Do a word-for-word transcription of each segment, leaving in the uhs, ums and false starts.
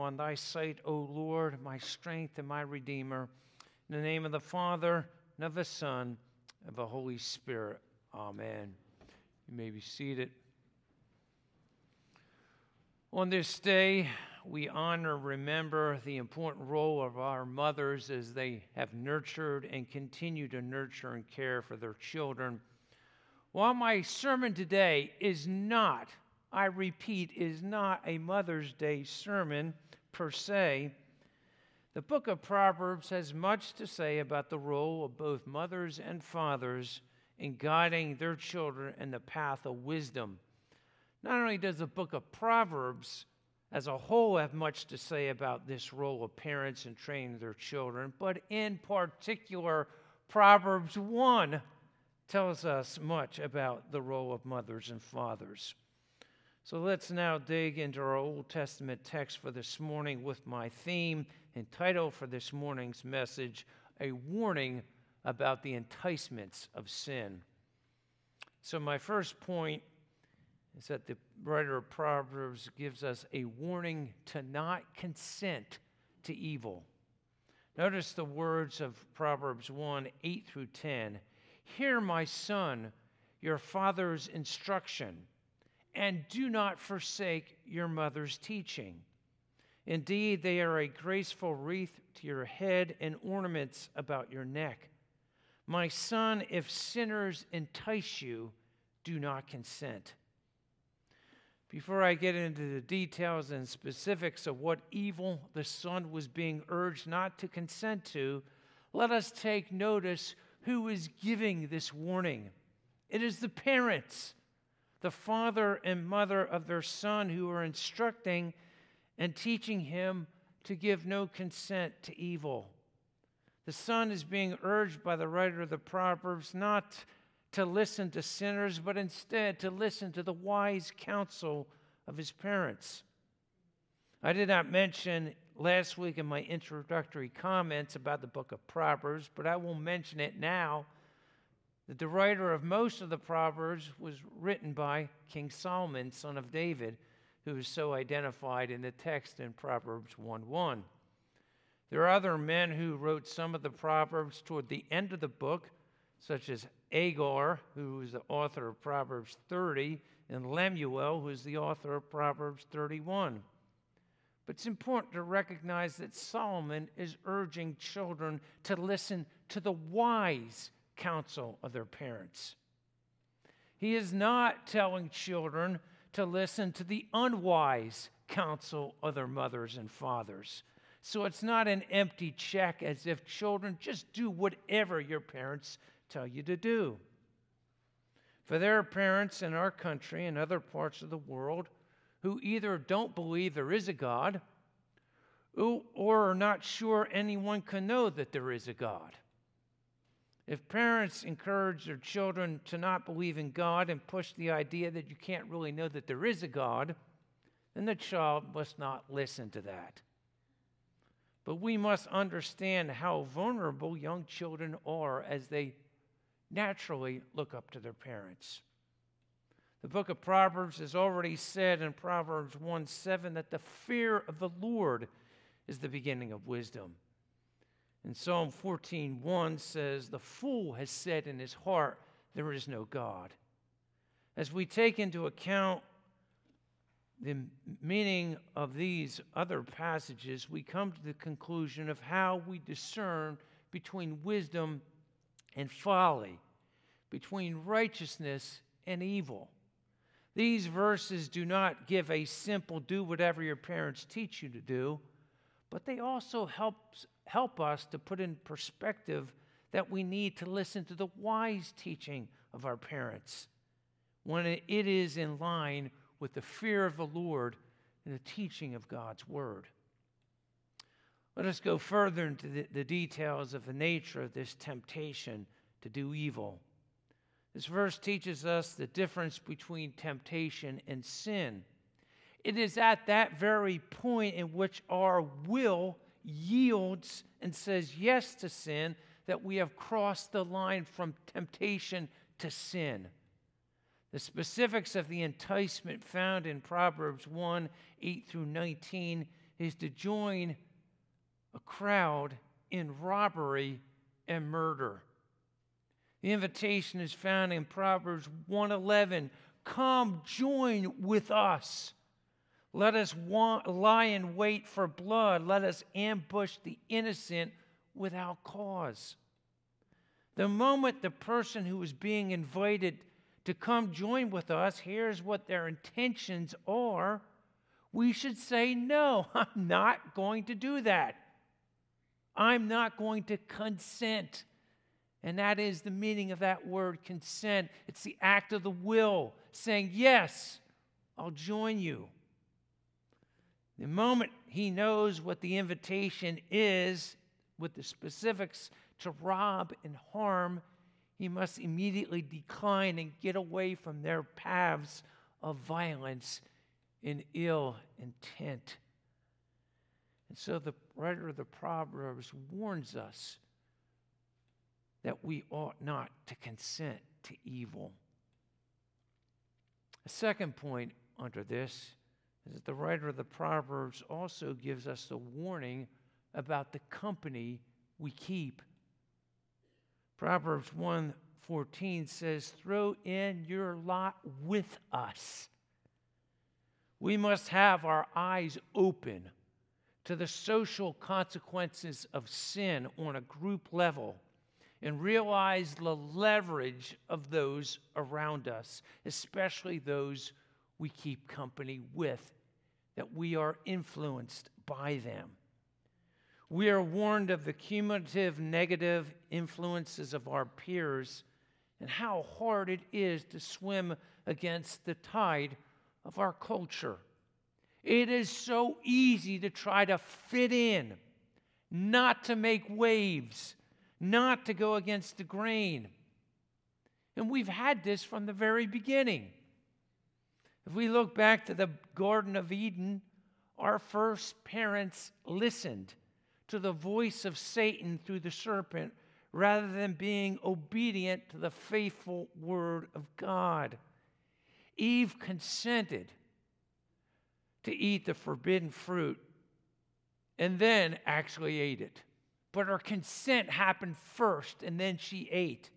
on thy sight, O Lord, my strength and my Redeemer. In the name of the Father, and of the Son, and of the Holy Spirit. Amen. You may be seated. On this day, we honor, remember the important role of our mothers as they have nurtured and continue to nurture and care for their children. While my sermon today is not, I repeat, is not a Mother's Day sermon per se, the book of Proverbs has much to say about the role of both mothers and fathers in guiding their children in the path of wisdom. Not only does the book of Proverbs as a whole have much to say about this role of parents in training their children, but in particular, Proverbs one tells us much about the role of mothers and fathers. So let's now dig into our Old Testament text for this morning with my theme and title for this morning's message, A Warning About the Enticements of Sin. So my first point is that the writer of Proverbs gives us a warning to not consent to evil. Notice the words of Proverbs one, eight through ten. Hear, my son, your father's instruction, and do not forsake your mother's teaching. Indeed, they are a graceful wreath to your head and ornaments about your neck. My son, if sinners entice you, do not consent. Before I get into the details and specifics of what evil the son was being urged not to consent to, let us take notice who is giving this warning. It is the parents, the father and mother of their son, who are instructing and teaching him to give no consent to evil. The son is being urged by the writer of the Proverbs not to listen to sinners, but instead to listen to the wise counsel of his parents. I did not mention last week in my introductory comments about the book of Proverbs, but I will mention it now, that the writer of most of the Proverbs was written by King Solomon, son of David, who is so identified in the text in Proverbs one one. There are other men who wrote some of the Proverbs toward the end of the book, such as Agur, who is the author of Proverbs thirty, and Lemuel, who is the author of Proverbs thirty-one. But it's important to recognize that Solomon is urging children to listen to the wise counsel of their parents. He is not telling children to listen to the unwise counsel of their mothers and fathers. So it's not an empty check as if children just do whatever your parents tell you to do. For there are parents in our country and other parts of the world who either don't believe there is a God or are not sure anyone can know that there is a God. If parents encourage their children to not believe in God and push the idea that you can't really know that there is a God, then the child must not listen to that. But we must understand how vulnerable young children are as they naturally look up to their parents. The book of Proverbs has already said in Proverbs one seven that the fear of the Lord is the beginning of wisdom. And Psalm fourteen one says, the fool has said in his heart, there is no God. As we take into account the meaning of these other passages, we come to the conclusion of how we discern between wisdom and folly, between righteousness and evil. These verses do not give a simple do whatever your parents teach you to do, but they also help, help us to put in perspective that we need to listen to the wise teaching of our parents when it is in line with the fear of the Lord and the teaching of God's Word. Let us go further into the, the details of the nature of this temptation to do evil. This verse teaches us the difference between temptation and sin. It is at that very point in which our will yields and says yes to sin that we have crossed the line from temptation to sin. The specifics of the enticement found in Proverbs one, eight through nineteen is to join a crowd in robbery and murder. The invitation is found in Proverbs one eleven. Come, join with us. Let us wa- lie in wait for blood. Let us ambush the innocent without cause. The moment the person who is being invited to come join with us hears what their intentions are, we should say, no, I'm not going to do that. I'm not going to consent. And that is the meaning of that word, consent. It's the act of the will, saying, yes, I'll join you. The moment he knows what the invitation is, with the specifics to rob and harm, he must immediately decline and get away from their paths of violence and ill intent. And so the writer of the Proverbs warns us that we ought not to consent to evil. A second point under this is that the writer of the Proverbs also gives us a warning about the company we keep. Proverbs one fourteen says, throw in your lot with us. We must have our eyes open to the social consequences of sin on a group level and realize the leverage of those around us, especially those we keep company with, that we are influenced by them. We are warned of the cumulative negative influences of our peers and how hard it is to swim against the tide of our culture. It is so easy to try to fit in, not to make waves, not to go against the grain. And we've had this from the very beginning. If we look back to the Garden of Eden, our first parents listened to the voice of Satan through the serpent rather than being obedient to the faithful word of God. Eve consented to eat the forbidden fruit and then actually ate it. But her consent happened first, and then she ate.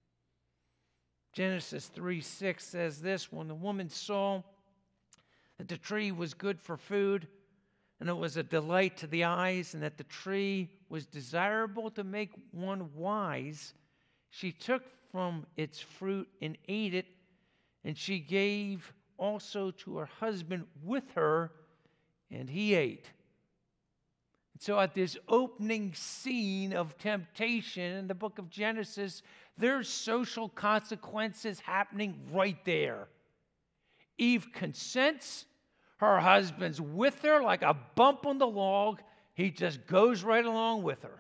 Genesis three six says this, when the woman saw that the tree was good for food, and it was a delight to the eyes, and that the tree was desirable to make one wise, she took from its fruit and ate it, and she gave also to her husband with her, and he ate. So at this opening scene of temptation in the book of Genesis, there's social consequences happening right there. Eve consents. Her husband's with her like a bump on the log. He just goes right along with her.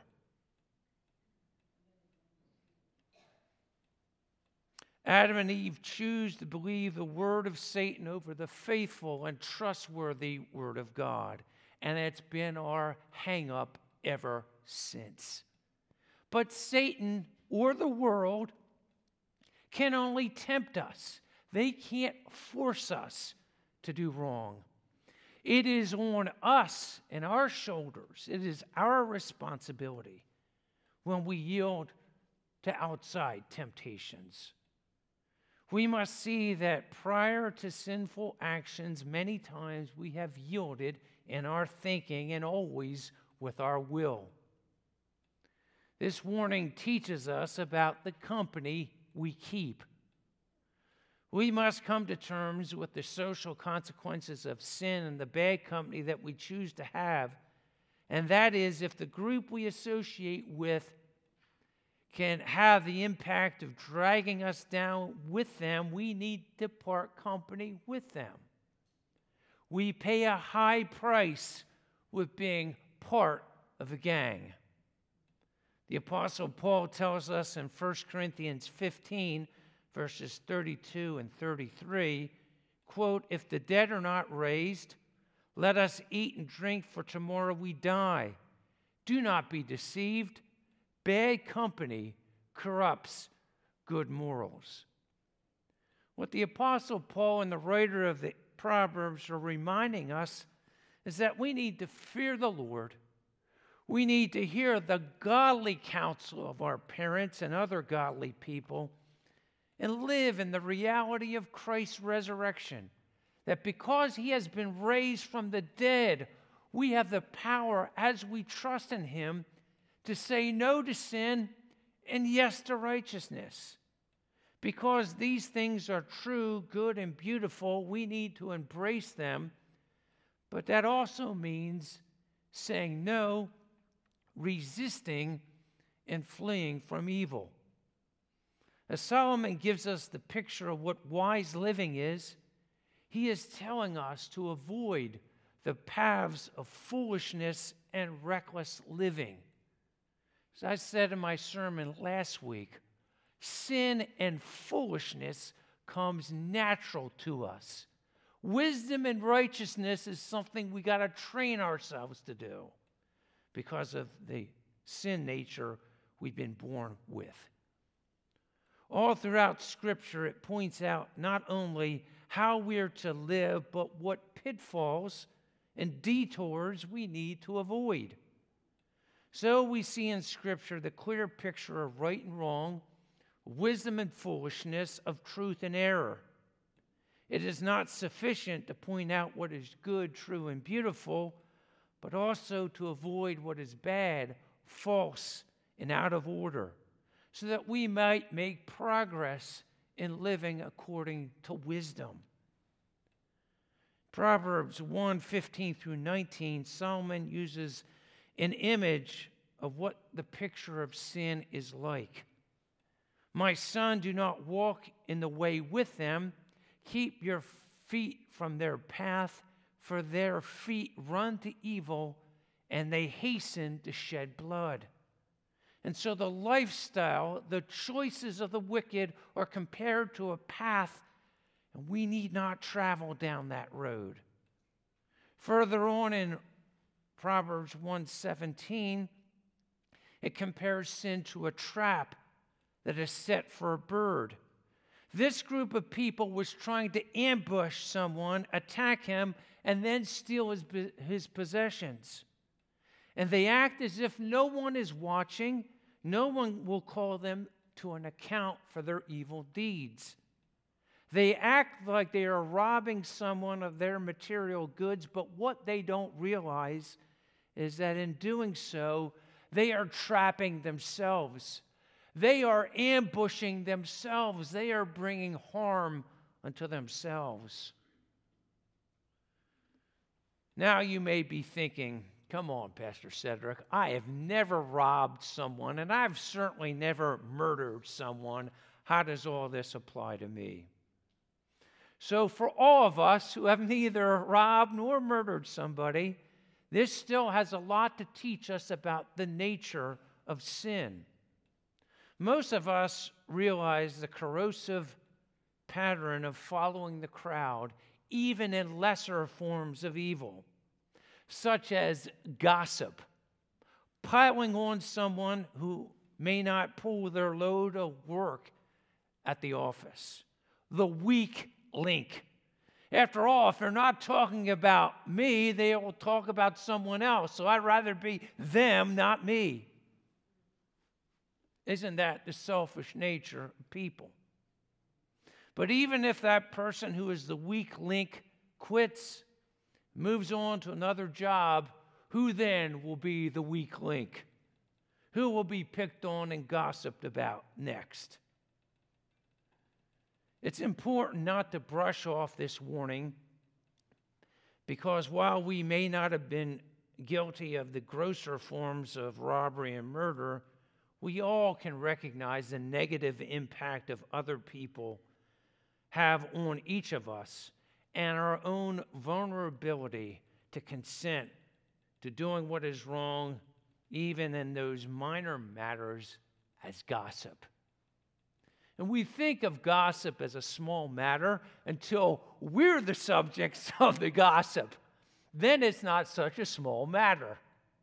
Adam and Eve choose to believe the word of Satan over the faithful and trustworthy word of God. And it's been our hang-up ever since. But Satan or the world can only tempt us. They can't force us to do wrong. It is on us and our shoulders. It is our responsibility when we yield to outside temptations. We must see that prior to sinful actions, many times we have yielded in our thinking and always with our will. This warning teaches us about the company we keep. We must come to terms with the social consequences of sin and the bad company that we choose to have, and that is if the group we associate with can have the impact of dragging us down with them, we need to part company with them. We pay a high price with being part of a gang. The Apostle Paul tells us in First Corinthians fifteen, verses thirty-two and thirty-three, quote, if the dead are not raised, let us eat and drink, for tomorrow we die. Do not be deceived. Bad company corrupts good morals. What the Apostle Paul and the writer of the Proverbs are reminding us is that we need to fear the Lord. We need to hear the godly counsel of our parents and other godly people and live in the reality of Christ's resurrection. That because he has been raised from the dead, we have the power as we trust in him to say no to sin and yes to righteousness. Because these things are true, good, and beautiful, we need to embrace them. But that also means saying no, resisting, and fleeing from evil. As Solomon gives us the picture of what wise living is, he is telling us to avoid the paths of foolishness and reckless living. As I said in my sermon last week, sin and foolishness comes natural to us. Wisdom and righteousness is something we got to train ourselves to do because of the sin nature we've been born with. All throughout Scripture, it points out not only how we're to live, but what pitfalls and detours we need to avoid. So we see in Scripture the clear picture of right and wrong, wisdom and foolishness, of truth and error. It is not sufficient to point out what is good, true, and beautiful, but also to avoid what is bad, false, and out of order, so that we might make progress in living according to wisdom. Proverbs one, fifteen through nineteen, Solomon uses an image of what the picture of sin is like. My son, do not walk in the way with them. Keep your feet from their path, for their feet run to evil, and they hasten to shed blood. And so the lifestyle, the choices of the wicked are compared to a path, and we need not travel down that road. Further on in Proverbs one seventeen, it compares sin to a trap that is set for a bird. This group of people was trying to ambush someone, attack him, and then steal his, his possessions. And they act as if no one is watching. No one will call them to an account for their evil deeds. They act like they are robbing someone of their material goods, but what they don't realize is that in doing so, they are trapping themselves. They are ambushing themselves. They are bringing harm unto themselves. Now you may be thinking, come on, Pastor Cedric, I have never robbed someone, and I've certainly never murdered someone. How does all this apply to me? So for all of us who have neither robbed nor murdered somebody, this still has a lot to teach us about the nature of sin. Most of us realize the corrosive pattern of following the crowd, even in lesser forms of evil, such as gossip, piling on someone who may not pull their load of work at the office, the weak link. After all, if they're not talking about me, they will talk about someone else, so I'd rather be them, not me. Isn't that the selfish nature of people? But even if that person who is the weak link quits, moves on to another job, who then will be the weak link? Who will be picked on and gossiped about next? It's important not to brush off this warning, because while we may not have been guilty of the grosser forms of robbery and murder, we all can recognize the negative impact of other people have on each of us and our own vulnerability to consent to doing what is wrong, even in those minor matters as gossip. And we think of gossip as a small matter until we're the subjects of the gossip. Then it's not such a small matter.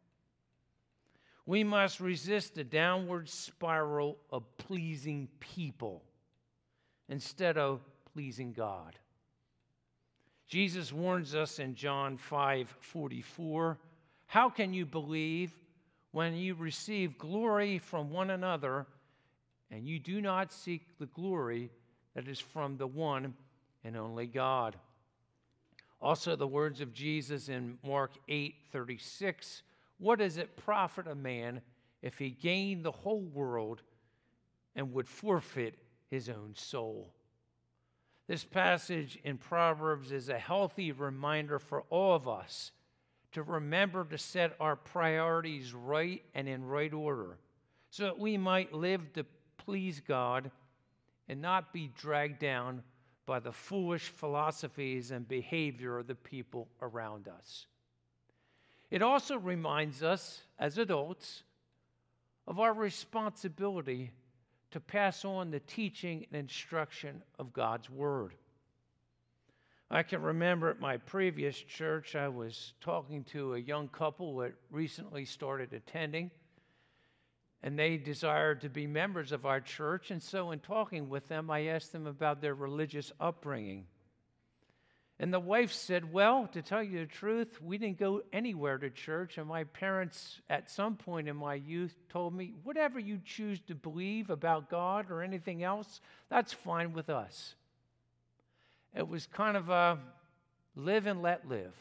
We must resist the downward spiral of pleasing people instead of pleasing God. Jesus warns us in John five forty-four, how can you believe when you receive glory from one another and you do not seek the glory that is from the one and only God? Also, the words of Jesus in Mark eight thirty-six, what does it profit a man if he gained the whole world and would forfeit his own soul? This passage in Proverbs is a healthy reminder for all of us to remember to set our priorities right and in right order so that we might live to please God and not be dragged down by the foolish philosophies and behavior of the people around us. It also reminds us as adults of our responsibility to pass on the teaching and instruction of God's Word. I can remember at my previous church, I was talking to a young couple that recently started attending, and they desired to be members of our church. And so in talking with them, I asked them about their religious upbringing. And the wife said, well, to tell you the truth, we didn't go anywhere to church. And my parents, at some point in my youth, told me, whatever you choose to believe about God or anything else, that's fine with us. It was kind of a live and let live.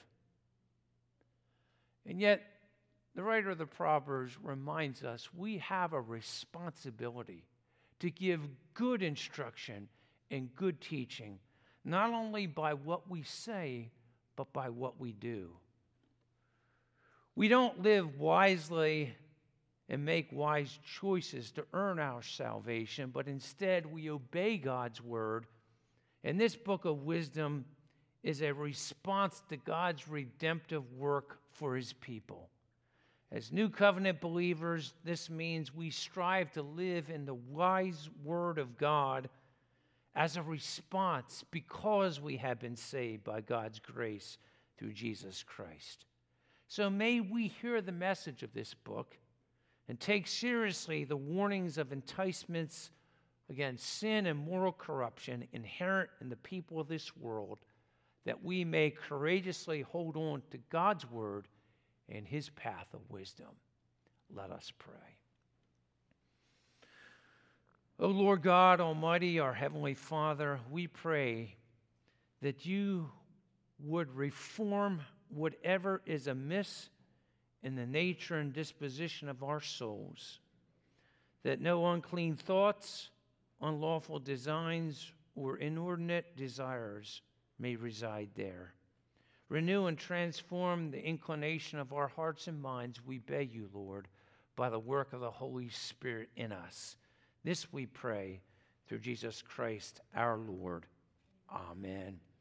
And yet, the writer of the Proverbs reminds us we have a responsibility to give good instruction and good teaching, not only by what we say, but by what we do. We don't live wisely and make wise choices to earn our salvation, but instead we obey God's word. And this book of wisdom is a response to God's redemptive work for his people. As New Covenant believers, this means we strive to live in the wise word of God as a response because we have been saved by God's grace through Jesus Christ. So may we hear the message of this book and take seriously the warnings of enticements against sin and moral corruption inherent in the people of this world, that we may courageously hold on to God's word and his path of wisdom. Let us pray. O Lord God Almighty, our Heavenly Father, we pray that you would reform whatever is amiss in the nature and disposition of our souls, that no unclean thoughts, unlawful designs, or inordinate desires may reside there. Renew and transform the inclination of our hearts and minds, we beg you, Lord, by the work of the Holy Spirit in us. This we pray through Jesus Christ our Lord. Amen.